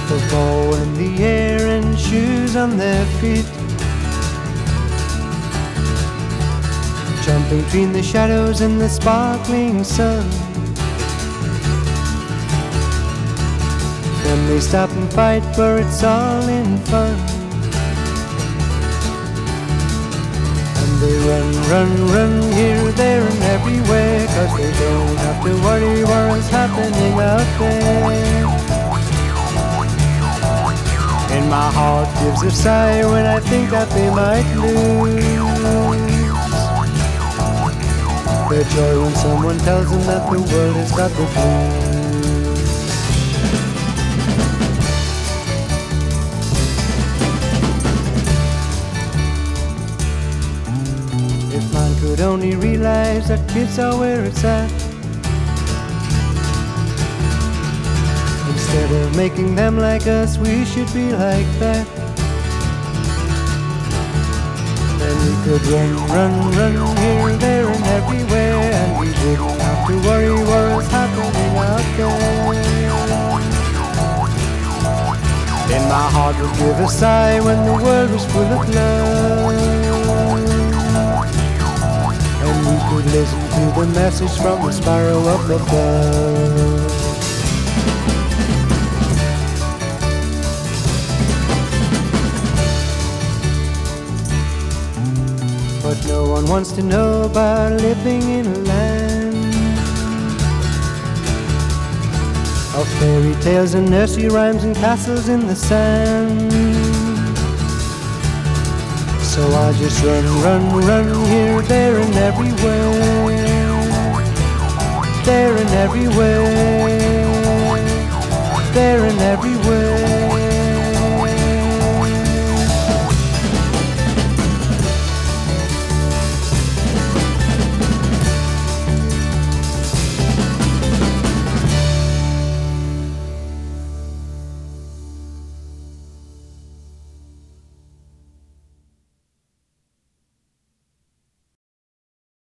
The bow in the air and shoes on their feet, jumping between the shadows and the sparkling sun. Then they stop and fight, but it's all in fun. And they run, run, run here, there and everywhere, 'cause they don't have to worry what's happening out there. And my heart gives a sigh when I think that they might lose their joy when someone tells them that the world has got the blues. If man could only realize that kids are where it's at, instead of making them like us, we should be like that. Then we could run, run, run here, there and everywhere, and we wouldn't have to worry what's happening out there. Then my heart would give a sigh when the world was full of love, and we could listen to the message from the sparrow up above. But no one wants to know about living in a land of fairy tales and nursery rhymes and castles in the sand. So I just run, run, run here, there and everywhere, there and everywhere, there and everywhere.